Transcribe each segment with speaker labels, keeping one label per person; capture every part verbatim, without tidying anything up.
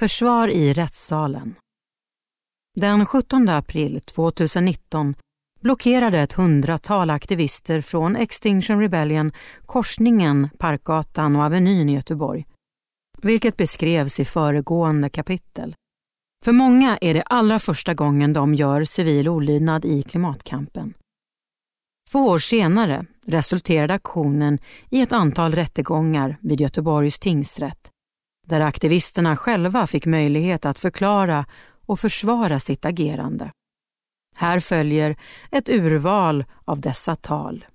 Speaker 1: Försvar i rättssalen. Den sjuttonde april tjugonitton blockerade ett hundratal aktivister från Extinction Rebellion korsningen Parkgatan och Avenyn i Göteborg, vilket beskrevs i föregående kapitel. För många är det allra första gången de gör civil olydnad i klimatkampen. Två år senare resulterade aktionen i ett antal rättegångar vid Göteborgs tingsrätt, där aktivisterna själva fick möjlighet att förklara och försvara sitt agerande. Här följer ett urval av dessa tal.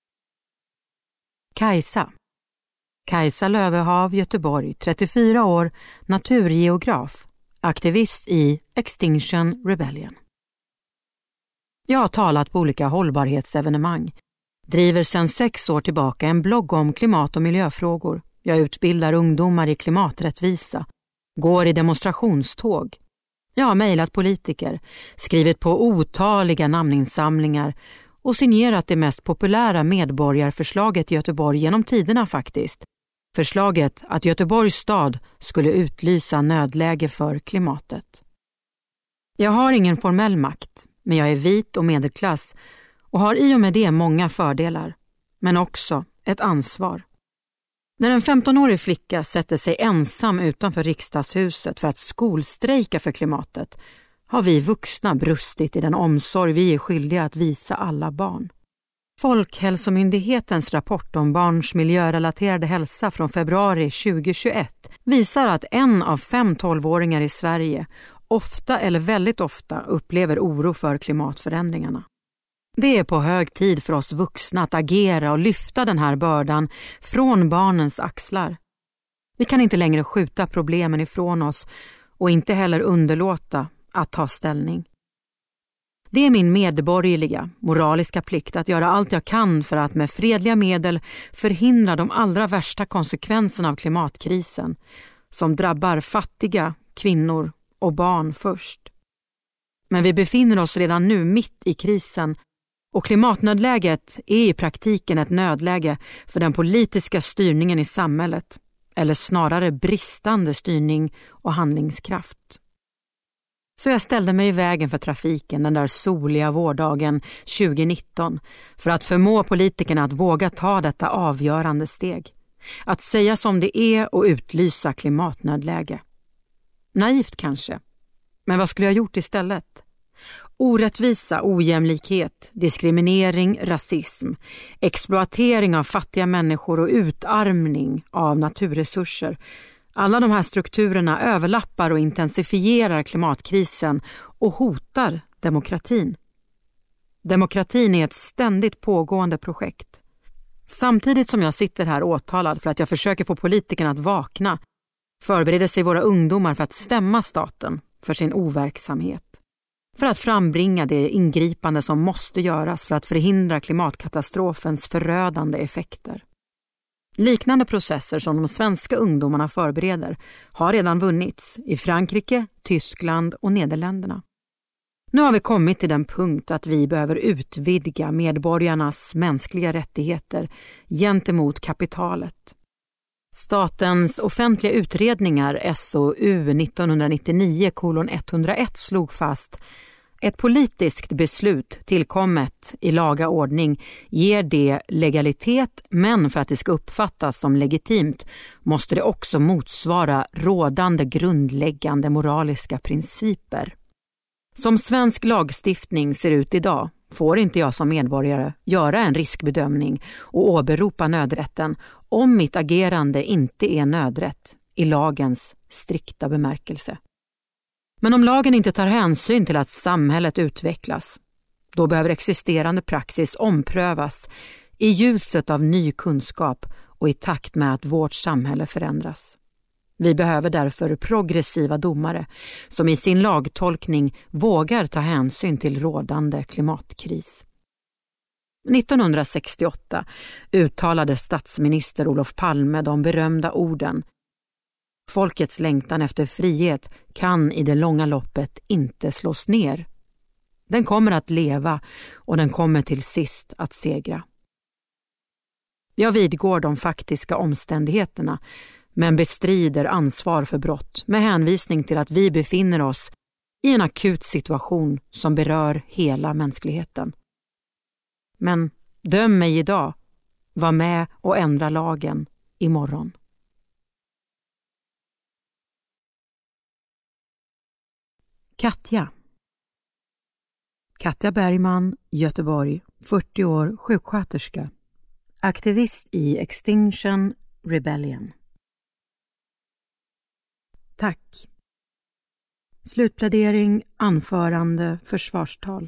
Speaker 1: Kajsa. Kajsa Lövehav, Göteborg, trettiofyra år, naturgeograf, aktivist i Extinction Rebellion. Jag har talat på olika hållbarhetsevenemang, driver sedan sex år tillbaka en blogg om klimat- och miljöfrågor. Jag utbildar ungdomar i klimaträttvisa, går i demonstrationståg. Jag har mejlat politiker, skrivit på otaliga namninsamlingar och signerat det mest populära medborgarförslaget i Göteborg genom tiderna faktiskt. Förslaget att Göteborgs stad skulle utlysa nödläge för klimatet. Jag har ingen formell makt, men jag är vit och medelklass och har i och med det många fördelar, men också ett ansvar. När en femtonårig flicka sätter sig ensam utanför riksdagshuset för att skolstrejka för klimatet har vi vuxna brustit i den omsorg vi är skyldiga att visa alla barn. Folkhälsomyndighetens rapport om barns miljörelaterade hälsa från februari tjugohundratjugoett visar att en av fem tolvåringar i Sverige ofta eller väldigt ofta upplever oro för klimatförändringarna. Det är på hög tid för oss vuxna att agera och lyfta den här bördan från barnens axlar. Vi kan inte längre skjuta problemen ifrån oss och inte heller underlåta att ta ställning. Det är min medborgerliga, moraliska plikt att göra allt jag kan för att med fredliga medel förhindra de allra värsta konsekvenserna av klimatkrisen, som drabbar fattiga, kvinnor och barn först. Men vi befinner oss redan nu mitt i krisen och klimatnödläget är i praktiken ett nödläge för den politiska styrningen i samhället, eller snarare bristande styrning och handlingskraft. Så jag ställde mig i vägen för trafiken den där soliga vårdagen tjugonitton för att förmå politikerna att våga ta detta avgörande steg. Att säga som det är och utlysa klimatnödläge. Naivt kanske, men vad skulle jag gjort istället? Orättvisa, ojämlikhet, diskriminering, rasism, exploatering av fattiga människor och utarmning av naturresurser. Alla de här strukturerna överlappar och intensifierar klimatkrisen och hotar demokratin. Demokratin är ett ständigt pågående projekt. Samtidigt som jag sitter här åtalad för att jag försöker få politikerna att vakna, förbereder sig våra ungdomar för att stämma staten för sin overksamhet. För att frambringa det ingripande som måste göras för att förhindra klimatkatastrofens förödande effekter. Liknande processer som de svenska ungdomarna förbereder har redan vunnits i Frankrike, Tyskland och Nederländerna. Nu har vi kommit till den punkt att vi behöver utvidga medborgarnas mänskliga rättigheter gentemot kapitalet. Statens offentliga utredningar S O U nittonhundranittionio kolon etthundraett slog fast: ett politiskt beslut tillkommet i laga ordning ger det legalitet, men för att det ska uppfattas som legitimt måste det också motsvara rådande grundläggande moraliska principer. Som svensk lagstiftning ser ut idag får inte jag som medborgare göra en riskbedömning och åberopa nödrätten om mitt agerande inte är nödrätt i lagens strikta bemärkelse. Men om lagen inte tar hänsyn till att samhället utvecklas, då behöver existerande praxis omprövas i ljuset av ny kunskap och i takt med att vårt samhälle förändras. Vi behöver därför progressiva domare som i sin lagtolkning vågar ta hänsyn till rådande klimatkris. nittonhundrasextioåtta uttalade statsminister Olof Palme de berömda orden: folkets längtan efter frihet kan i det långa loppet inte slås ner. Den kommer att leva och den kommer till sist att segra. Jag vidgår de faktiska omständigheterna, men bestrider ansvar för brott med hänvisning till att vi befinner oss i en akut situation som berör hela mänskligheten. Men döm mig idag, var med och ändra lagen imorgon. Katja. Katja Bergman, Göteborg, fyrtio år, sjuksköterska. Aktivist i Extinction Rebellion. Tack. Slutplädering, anförande, försvarstal.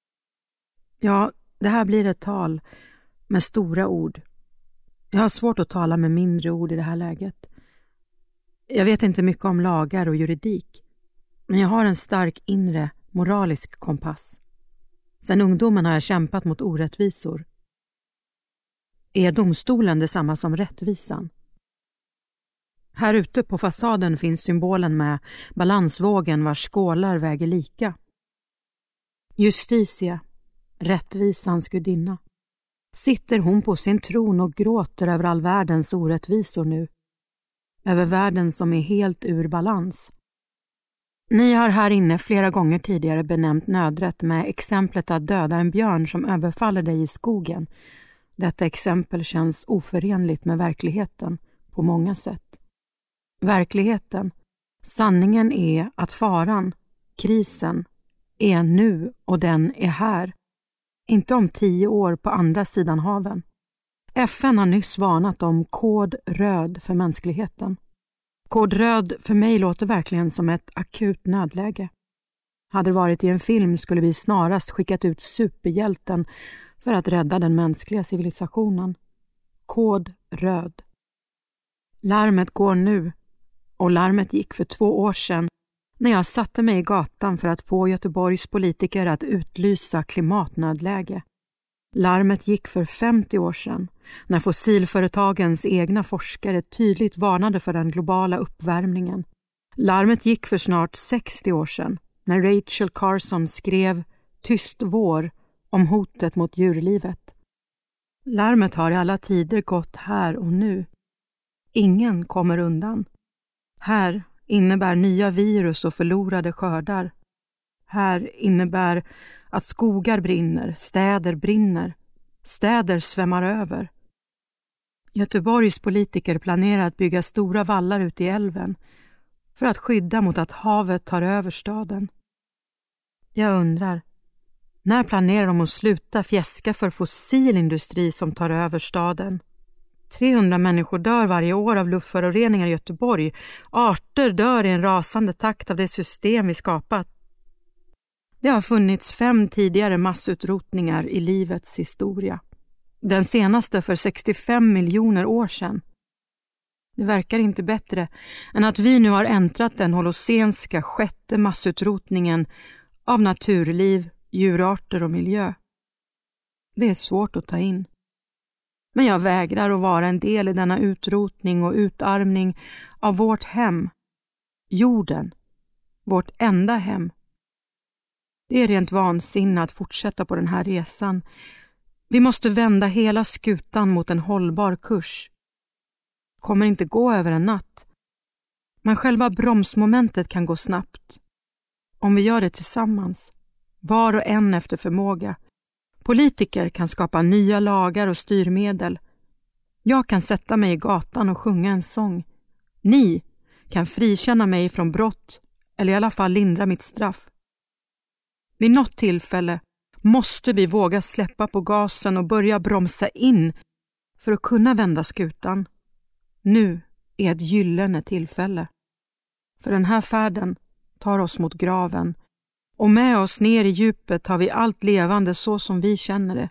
Speaker 1: Ja, det här blir ett tal med stora ord. Jag har svårt att tala med mindre ord i det här läget. Jag vet inte mycket om lagar och juridik, men jag har en stark inre moralisk kompass. Sedan ungdomen har jag kämpat mot orättvisor. Är domstolen detsamma som rättvisan? Här ute på fasaden finns symbolen med balansvågen vars skålar väger lika. Justitia, rättvisans gudinna. Sitter hon på sin tron och gråter över all världens orättvisor nu? Över världen som är helt ur balans. Ni har här inne flera gånger tidigare benämnt nödrätt med exemplet att döda en björn som överfaller dig i skogen. Detta exempel känns oförenligt med verkligheten på många sätt. Verkligheten, sanningen är att faran, krisen, är nu och den är här. Inte om tio år på andra sidan haven. F N har nyss varnat om kod röd för mänskligheten. Kod röd för mig låter verkligen som ett akut nödläge. Hade det varit i en film skulle vi snarast skickat ut superhjälten för att rädda den mänskliga civilisationen. Kod röd. Larmet går nu, och larmet gick för två år sedan när jag satte mig i gatan för att få Göteborgs politiker att utlysa klimatnödläge. Larmet gick för femtio år sedan när fossilföretagens egna forskare tydligt varnade för den globala uppvärmningen. Larmet gick för snart sextio år sedan när Rachel Carson skrev Tyst vår om hotet mot djurlivet. Larmet har i alla tider gått här och nu. Ingen kommer undan. Här innebär nya virus och förlorade skördar. Här innebär att skogar brinner, städer brinner, städer svämmar över. Göteborgs politiker planerar att bygga stora vallar ute i älven för att skydda mot att havet tar över staden. Jag undrar, när planerar de att sluta fjäska för fossilindustri som tar över staden? trehundra människor dör varje år av luftföroreningar i Göteborg. Arter dör i en rasande takt av det system vi skapat. Det har funnits fem tidigare massutrotningar i livets historia. Den senaste för sextiofem miljoner år sedan. Det verkar inte bättre än att vi nu har äntrat den holocenska sjätte massutrotningen av naturliv, djurarter och miljö. Det är svårt att ta in. Men jag vägrar att vara en del i denna utrotning och utarmning av vårt hem. Jorden. Vårt enda hem. Det är rent vansinne att fortsätta på den här resan. Vi måste vända hela skutan mot en hållbar kurs. Kommer inte gå över en natt. Men själva bromsmomentet kan gå snabbt. Om vi gör det tillsammans. Var och en efter förmåga. Politiker kan skapa nya lagar och styrmedel. Jag kan sätta mig i gatan och sjunga en sång. Ni kan frikänna mig från brott eller i alla fall lindra mitt straff. Vid något tillfälle måste vi våga släppa på gasen och börja bromsa in för att kunna vända skutan. Nu är ett gyllene tillfälle. För den här färden tar oss mot graven. Och med oss ner i djupet har vi allt levande så som vi känner det.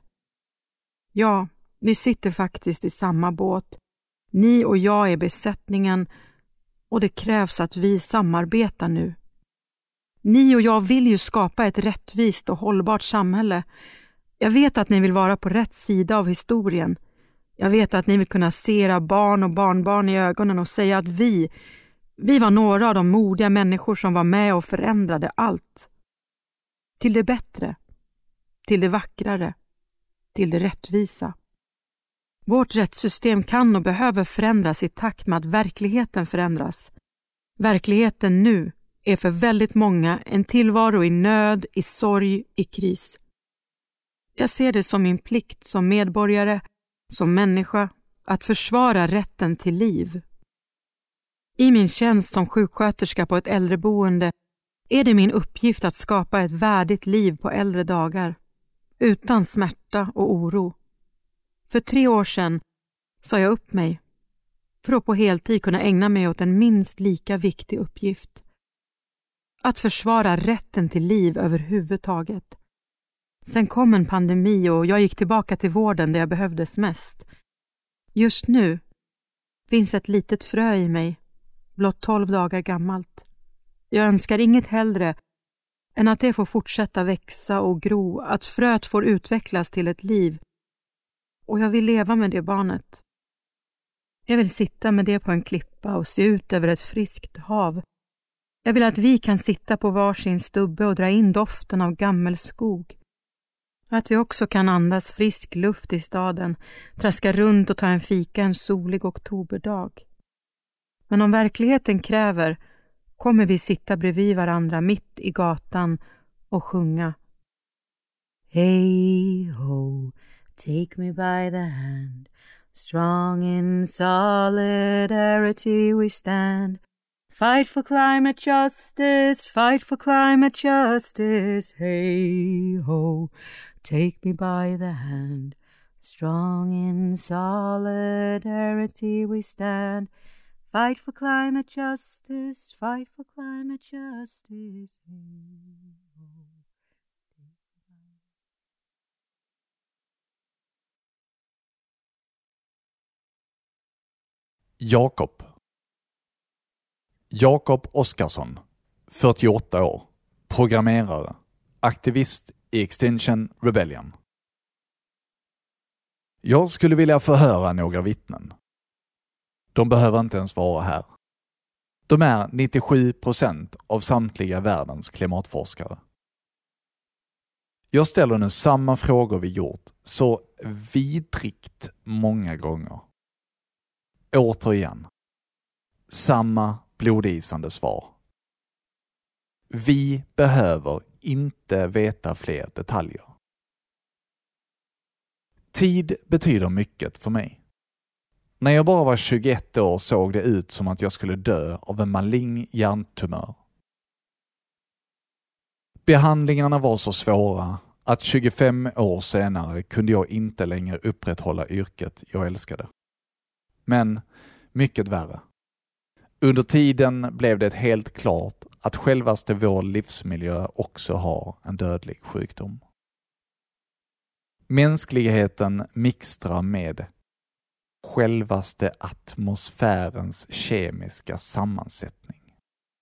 Speaker 1: Ja, vi sitter faktiskt i samma båt. Ni och jag är besättningen och det krävs att vi samarbetar nu. Ni och jag vill ju skapa ett rättvist och hållbart samhälle. Jag vet att ni vill vara på rätt sida av historien. Jag vet att ni vill kunna se era barn och barnbarn i ögonen och säga att vi, vi var några av de modiga människor som var med och förändrade allt. Till det bättre, till det vackrare, till det rättvisa. Vårt rättssystem kan och behöver förändras i takt med att verkligheten förändras. Verkligheten nu är för väldigt många en tillvaro i nöd, i sorg, i kris. Jag ser det som min plikt som medborgare, som människa, att försvara rätten till liv. I min tjänst som sjuksköterska på ett äldreboende är det min uppgift att skapa ett värdigt liv på äldre dagar, utan smärta och oro. För tre år sedan sa jag upp mig för att på heltid kunna ägna mig åt en minst lika viktig uppgift. Att försvara rätten till liv överhuvudtaget. Sen kom en pandemi och jag gick tillbaka till vården där jag behövdes mest. Just nu finns ett litet frö i mig, blott tolv dagar gammalt. Jag önskar inget hellre än att det får fortsätta växa och gro, att fröet får utvecklas till ett liv. Och jag vill leva med det barnet. Jag vill sitta med det på en klippa och se ut över ett friskt hav. Jag vill att vi kan sitta på varsin stubbe och dra in doften av gammelskog. Att vi också kan andas frisk luft i staden, traska runt och ta en fika en solig oktoberdag. Men om verkligheten kräver kommer vi sitta bredvid varandra mitt i gatan och sjunga. Hey ho, take me by the hand, strong in solidarity we stand. Fight for climate justice, fight for climate justice, hey ho, take me by the hand, strong in solidarity we stand. Fight for climate justice, fight for climate justice, hey ho.
Speaker 2: Jakob. Jakob Oskarsson, fyrtioåtta år, programmerare, aktivist i Extinction Rebellion. Jag skulle vilja förhöra några vittnen. De behöver inte ens vara här. De är nittiosju procent av samtliga världens klimatforskare. Jag ställer nu samma frågor vi gjort så vidrigt många gånger. Återigen. Samma blodisande svar. Vi behöver inte veta fler detaljer. Tid betyder mycket för mig. När jag bara var tjugoett år såg det ut som att jag skulle dö av en malign hjärntumör. Behandlingarna var så svåra att tjugofem år senare kunde jag inte längre upprätthålla yrket jag älskade. Men mycket värre. Under tiden blev det helt klart att självaste vår livsmiljö också har en dödlig sjukdom. Mänskligheten mixtrar med självaste atmosfärens kemiska sammansättning.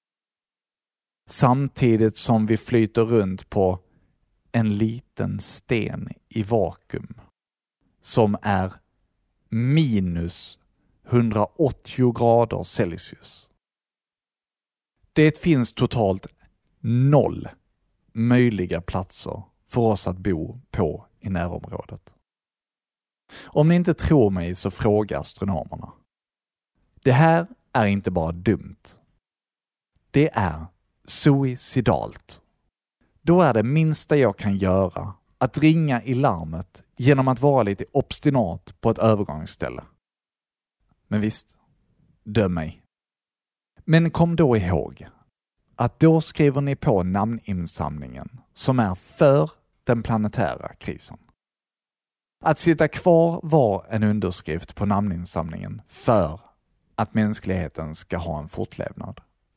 Speaker 2: Samtidigt som vi flyter runt på en liten sten i vakuum som är minus hundraåttio grader Celsius. Det finns totalt noll möjliga platser för oss att bo på i närområdet. Om ni inte tror mig så fråga astronomerna. Det här är inte bara dumt. Det är suicidalt. Då är det minsta jag kan göra att ringa i larmet genom att vara lite obstinat på ett övergångsställe. Men visst, döm mig. Men kom då ihåg att då skriver ni på namninsamlingen som är för den planetära krisen. Att sitta kvar var en underskrift på namninsamlingen för att mänskligheten ska ha en fortlevnad.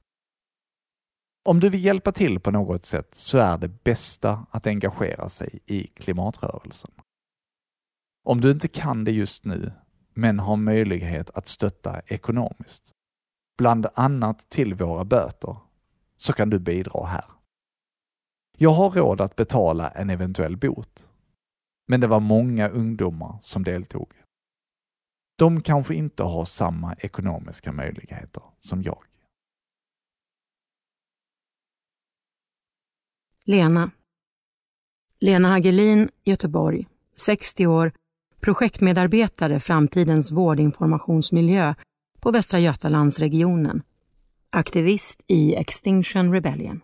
Speaker 2: Om du vill hjälpa till på något sätt så är det bästa att engagera sig i klimatrörelsen. Om du inte kan det just nu men har möjlighet att stötta ekonomiskt, bland annat till våra böter, så kan du bidra här. Jag har råd att betala en eventuell bot, men det var många ungdomar som deltog. De kanske inte har samma ekonomiska möjligheter som jag.
Speaker 1: Lena. Lena Hagelin, Göteborg, sextio år, projektmedarbetare Framtidens vårdinformationsmiljö på Västra Götalandsregionen. Aktivist i Extinction Rebellion.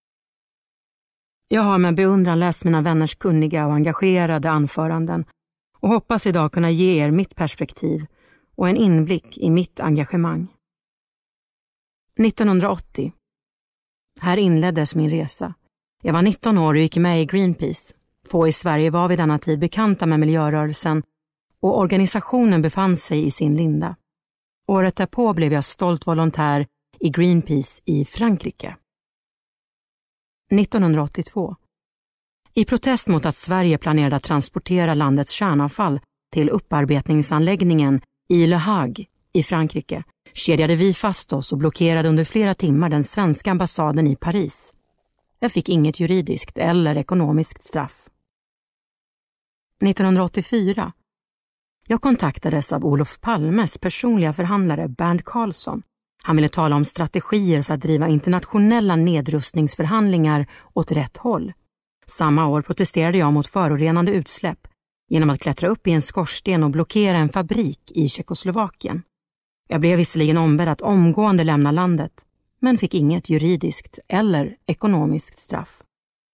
Speaker 1: Jag har med beundran läst mina vänners kunniga och engagerade anföranden och hoppas idag kunna ge er mitt perspektiv och en inblick i mitt engagemang. nittonhundraåttio. Här inleddes min resa. Jag var nitton år och gick med i Greenpeace. Få i Sverige var vid denna tid bekanta med miljörörelsen och organisationen befann sig i sin linda. Året därpå blev jag stolt volontär i Greenpeace i Frankrike. nittonhundraåttiotvå. I protest mot att Sverige planerade att transportera landets kärnavfall till upparbetningsanläggningen i Le Hague i Frankrike kedjade vi fast oss och blockerade under flera timmar den svenska ambassaden i Paris. Jag fick inget juridiskt eller ekonomiskt straff. nittonhundraåttiofyra. Jag kontaktades av Olof Palmes personliga förhandlare Bernt Carlsson. Han ville tala om strategier för att driva internationella nedrustningsförhandlingar åt rätt håll. Samma år protesterade jag mot förorenande utsläpp genom att klättra upp i en skorsten och blockera en fabrik i Tjeckoslovakien. Jag blev visserligen ombedd att omgående lämna landet, men fick inget juridiskt eller ekonomiskt straff.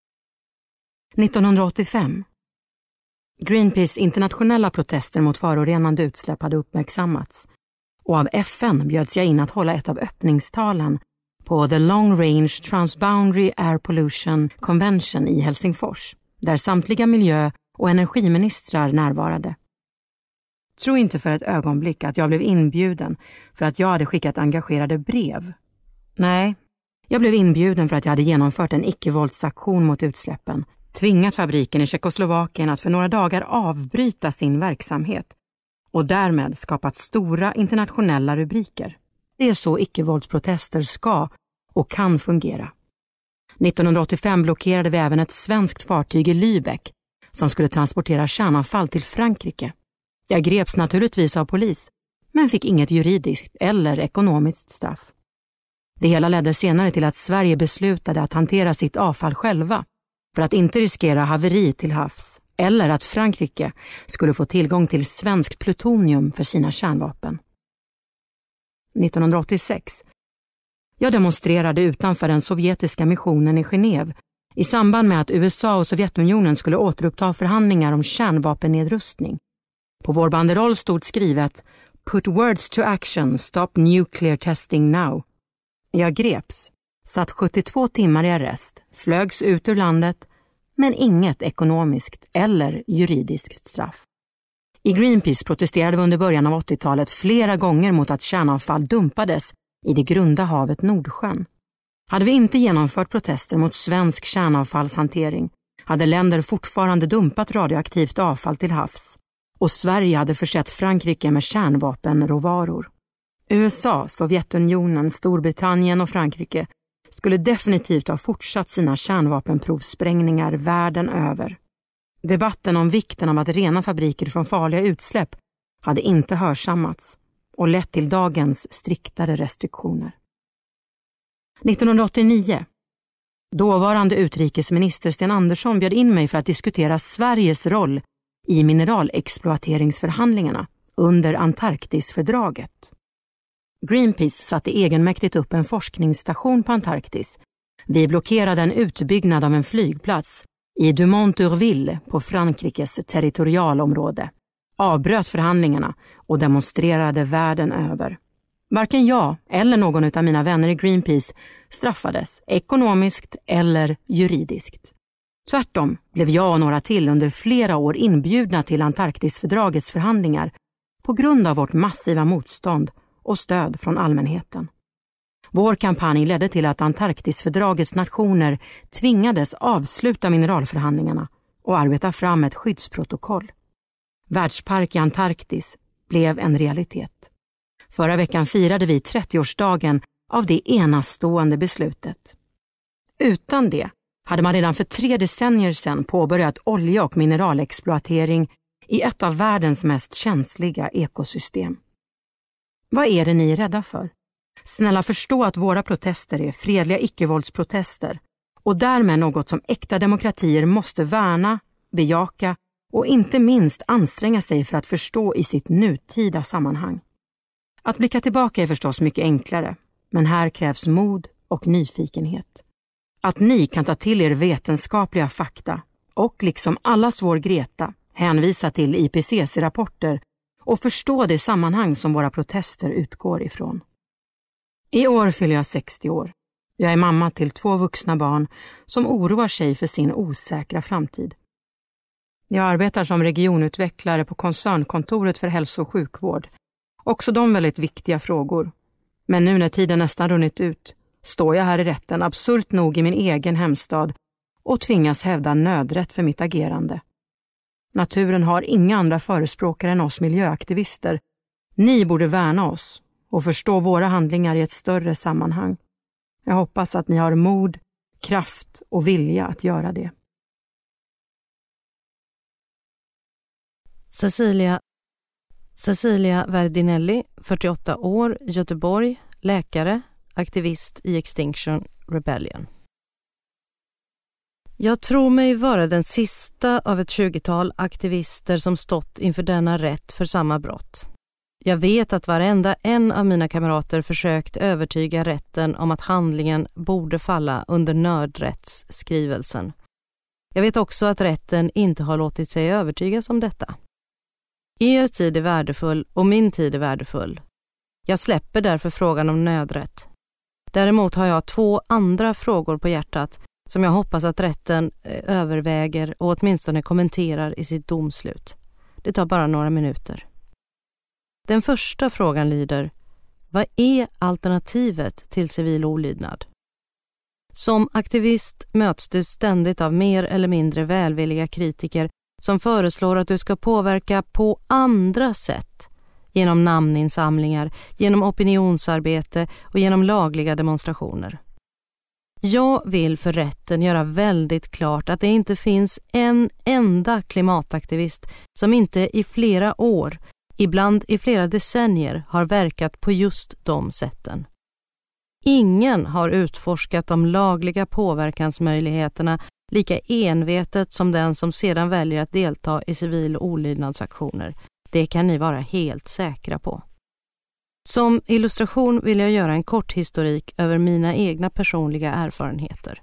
Speaker 1: nittonhundraåttiofem. Greenpeace internationella protester mot förorenande utsläpp hade uppmärksammats och av F N bjöds jag in att hålla ett av öppningstalen på The Long Range Transboundary Air Pollution Convention i Helsingfors, där samtliga miljö- och energiministrar närvarade. Tro inte för ett ögonblick att jag blev inbjuden för att jag hade skickat engagerade brev. Nej, jag blev inbjuden för att jag hade genomfört en icke-våldsaktion mot utsläppen, tvingat fabriken i Tjeckoslovakien att för några dagar avbryta sin verksamhet och därmed skapat stora internationella rubriker. Det är så icke-våldsprotester ska och kan fungera. nittonhundraåttiofem blockerade vi även ett svenskt fartyg i Lübeck som skulle transportera kärnavfall till Frankrike. Jag greps naturligtvis av polis, men fick inget juridiskt eller ekonomiskt straff. Det hela ledde senare till att Sverige beslutade att hantera sitt avfall själva för att inte riskera haveri till havs eller att Frankrike skulle få tillgång till svenskt plutonium för sina kärnvapen. nittonhundraåttiosex. Jag demonstrerade utanför den sovjetiska missionen i Genève i samband med att U S A och Sovjetunionen skulle återuppta förhandlingar om kärnvapennedrustning. På vår banderoll stod skrivet "Put words to action, stop nuclear testing now". Jag greps, satt sjuttiotvå timmar i arrest, flögs ut ur landet, men inget ekonomiskt eller juridiskt straff. I Greenpeace protesterade vi under början av åttiotalet flera gånger mot att kärnavfall dumpades i det grunda havet Nordsjön. Hade vi inte genomfört protester mot svensk kärnavfallshantering hade länder fortfarande dumpat radioaktivt avfall till havs och Sverige hade försett Frankrike med kärnvapenråvaror. U S A, Sovjetunionen, Storbritannien och Frankrike skulle definitivt ha fortsatt sina kärnvapenprovsprängningar världen över. Debatten om vikten av att rena fabriker från farliga utsläpp hade inte hörsammats och lett till dagens striktare restriktioner. nittonhundraåttionio. Dåvarande utrikesminister Sten Andersson bjöd in mig för att diskutera Sveriges roll i mineralexploateringsförhandlingarna under Antarktisfördraget. Greenpeace satte egenmäktigt upp en forskningsstation på Antarktis. Vi blockerade en utbyggnad av en flygplats i Dumont-Urville på Frankrikes territorialområde, avbröt förhandlingarna och demonstrerade världen över. Varken jag eller någon av mina vänner i Greenpeace straffades ekonomiskt eller juridiskt. Tvärtom blev jag och några till under flera år inbjudna till Antarktisfördragets förhandlingar på grund av vårt massiva motstånd och stöd från allmänheten. Vår kampanj ledde till att Antarktisfördragets nationer tvingades avsluta mineralförhandlingarna och arbeta fram ett skyddsprotokoll. Världspark i Antarktis blev en realitet. Förra veckan firade vi trettioårsdagen av det enastående beslutet. Utan det hade man redan för tre decennier sedan påbörjat olja- och mineralexploatering i ett av världens mest känsliga ekosystem. Vad är det ni är rädda för? Snälla förstå att våra protester är fredliga icke-våldsprotester och därmed något som äkta demokratier måste värna, bejaka och inte minst anstränga sig för att förstå i sitt nutida sammanhang. Att blicka tillbaka är förstås mycket enklare, men här krävs mod och nyfikenhet. Att ni kan ta till er vetenskapliga fakta och liksom allas vår Greta hänvisa till I P C C-rapporter och förstå det sammanhang som våra protester utgår ifrån. I år fyller jag sextio år. Jag är mamma till två vuxna barn som oroar sig för sin osäkra framtid. Jag arbetar som regionutvecklare på koncernkontoret för hälso- och sjukvård. Också de väldigt viktiga frågor. Men nu när tiden nästan runnit ut står jag här i rätten absurt nog i min egen hemstad och tvingas hävda nödrätt för mitt agerande. Naturen har inga andra förespråkare än oss miljöaktivister. Ni borde värna oss och förstå våra handlingar i ett större sammanhang. Jag hoppas att ni har mod, kraft och vilja att göra det.
Speaker 3: Cecilia Cecilia Verdinelli, fyrtioåtta år, Göteborg, läkare, aktivist i Extinction Rebellion. Jag tror mig vara den sista av ett tjugotal aktivister som stått inför denna rätt för samma brott. Jag vet att varenda en av mina kamrater försökt övertyga rätten om att handlingen borde falla under nödrättsskrivelsen. Jag vet också att rätten inte har låtit sig övertygas om detta. Er tid är värdefull och min tid är värdefull. Jag släpper därför frågan om nödrätt. Däremot har jag två andra frågor på hjärtat som jag hoppas att rätten överväger och åtminstone kommenterar i sitt domslut. Det tar bara några minuter. Den första frågan lyder: vad är alternativet till civil olydnad? Som aktivist möts du ständigt av mer eller mindre välvilliga kritiker som föreslår att du ska påverka på andra sätt, genom namninsamlingar, genom opinionsarbete och genom lagliga demonstrationer. Jag vill för rätten göra väldigt klart att det inte finns en enda klimataktivist som inte i flera år, ibland i flera decennier, har verkat på just de sätten. Ingen har utforskat de lagliga påverkansmöjligheterna lika envetet som den som sedan väljer att delta i civil olydnadsaktioner. Det kan ni vara helt säkra på. Som illustration vill jag göra en kort historik över mina egna personliga erfarenheter.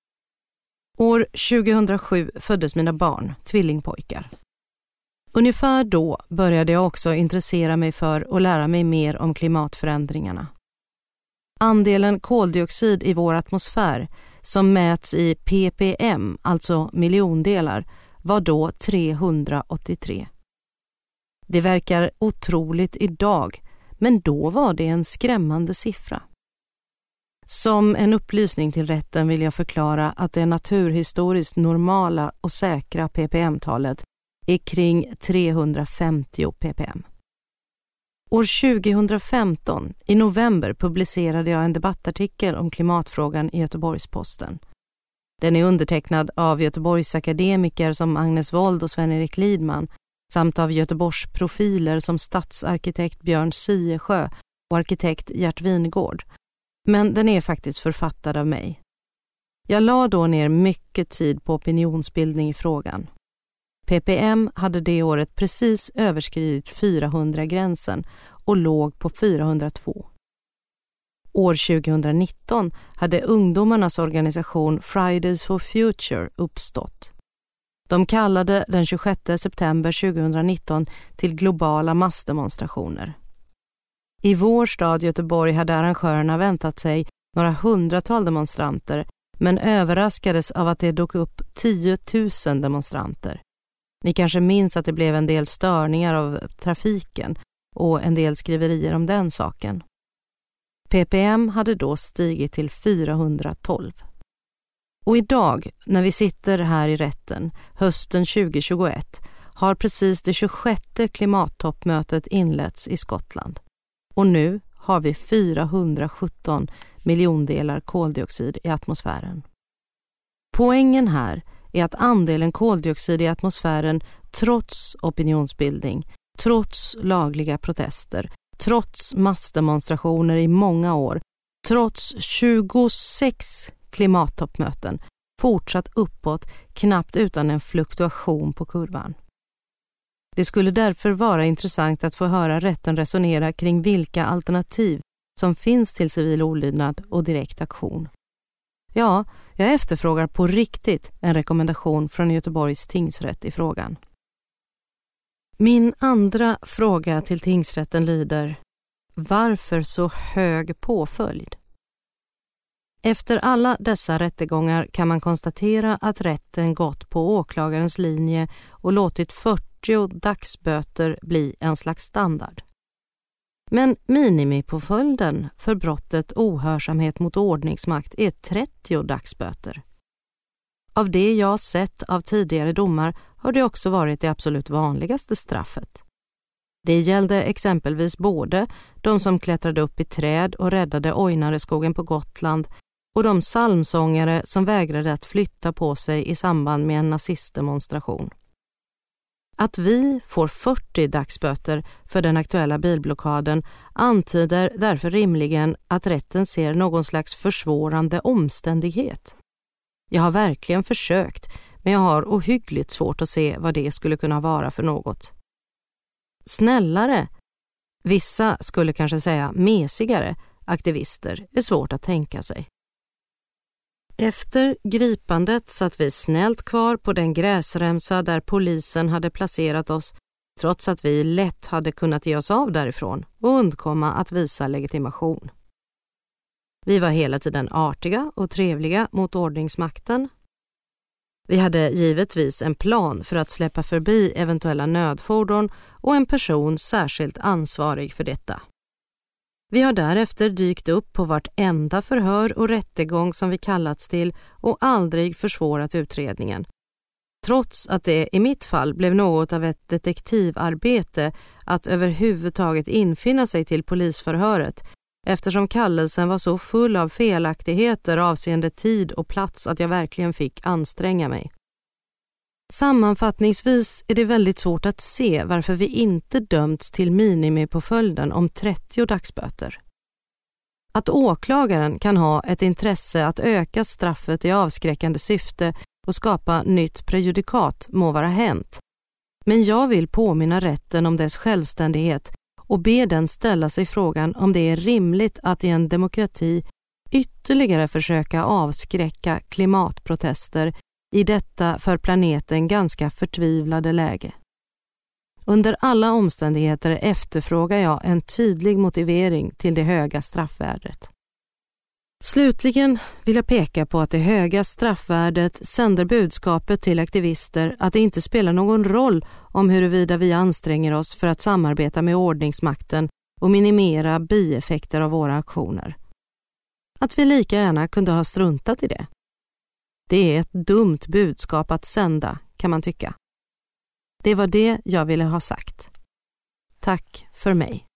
Speaker 3: År tjugohundrasju föddes mina barn, tvillingpojkar. Ungefär då började jag också intressera mig för och lära mig mer om klimatförändringarna. Andelen koldioxid i vår atmosfär, som mäts i ppm, alltså miljondelar, var då trehundraåttiotre. Det verkar otroligt idag, men då var det en skrämmande siffra. Som en upplysning till rätten vill jag förklara att det naturhistoriskt normala och säkra ppm-talet är kring trehundrafemtio ppm. År tjugohundrafemton, i november, publicerade jag en debattartikel om klimatfrågan i Göteborgs-Posten. Den är undertecknad av Göteborgs akademiker som Agnes Wold och Sven-Erik Lidman samt av Göteborgs profiler som stadsarkitekt Björn Siesjö och arkitekt Gert Wingård. Men den är faktiskt författad av mig. Jag la då ner mycket tid på opinionsbildning i frågan. ppm hade det året precis överskridit fyrahundra-gränsen och låg på fyrahundratvå. År tjugohundranitton hade ungdomarnas organisation Fridays for Future uppstått. De kallade den tjugosjätte september tjugohundranitton till globala massdemonstrationer. I vår stad Göteborg hade arrangörerna väntat sig några hundratal demonstranter, men överraskades av att det dök upp tiotusen demonstranter. Ni kanske minns att det blev en del störningar av trafiken och en del skriverier om den saken. ppm hade då stigit till fyrahundratolv. Och idag, när vi sitter här i rätten, hösten tjugohundratjugoett, har precis det tjugosjätte klimattoppmötet inletts i Skottland. Och nu har vi fyrahundrasjutton miljondelar koldioxid i atmosfären. Poängen här är att andelen koldioxid i atmosfären, trots opinionsbildning, trots lagliga protester, trots massdemonstrationer i många år, trots tjugosex klimattoppmöten, fortsatt uppåt, knappt utan en fluktuation på kurvan. Det skulle därför vara intressant att få höra rätten resonera kring vilka alternativ som finns till civil olydnad och direkt aktion. Ja, jag efterfrågar på riktigt en rekommendation från Göteborgs tingsrätt i frågan. Min andra fråga till tingsrätten lyder: varför så hög påföljd? Efter alla dessa rättegångar kan man konstatera att rätten gått på åklagarens linje och låtit fyrtio dagsböter bli en slags standard. Men minimipåföljden för brottet ohörsamhet mot ordningsmakt är trettio dagsböter. Av det jag sett av tidigare domar har det också varit det absolut vanligaste straffet. Det gällde exempelvis både de som klättrade upp i träd och räddade Ojnareskogen på Gotland och de psalmsångare som vägrade att flytta på sig i samband med en nazistdemonstration. Att vi får fyrtio dagsböter för den aktuella bilblockaden antyder därför rimligen att rätten ser någon slags försvårande omständighet. Jag har verkligen försökt, men jag har ohyggligt svårt att se vad det skulle kunna vara för något. Snällare, vissa skulle kanske säga mesigare, aktivister är svårt att tänka sig. Efter gripandet satt vi snällt kvar på den gräsremsa där polisen hade placerat oss, trots att vi lätt hade kunnat ge oss av därifrån och undkomma att visa legitimation. Vi var hela tiden artiga och trevliga mot ordningsmakten. Vi hade givetvis en plan för att släppa förbi eventuella nödfordon och en person särskilt ansvarig för detta. Vi har därefter dykt upp på vartenda förhör och rättegång som vi kallats till och aldrig försvårat utredningen. Trots att det i mitt fall blev något av ett detektivarbete att överhuvudtaget infinna sig till polisförhöret, eftersom kallelsen var så full av felaktigheter avseende tid och plats att jag verkligen fick anstränga mig. Sammanfattningsvis är det väldigt svårt att se varför vi inte dömts till minimipåföljden om trettio dagsböter. Att åklagaren kan ha ett intresse att öka straffet i avskräckande syfte och skapa nytt prejudikat må vara hänt. Men jag vill påminna rätten om dess självständighet och be den ställa sig frågan om det är rimligt att i en demokrati ytterligare försöka avskräcka klimatprotester i detta för planeten ganska förtvivlade läge. Under alla omständigheter efterfrågar jag en tydlig motivering till det höga straffvärdet. Slutligen vill jag peka på att det höga straffvärdet sänder budskapet till aktivister att det inte spelar någon roll om huruvida vi anstränger oss för att samarbeta med ordningsmakten och minimera bieffekter av våra aktioner. Att vi lika gärna kunde ha struntat i det. Det är ett dumt budskap att sända, kan man tycka. Det var det jag ville ha sagt. Tack för mig.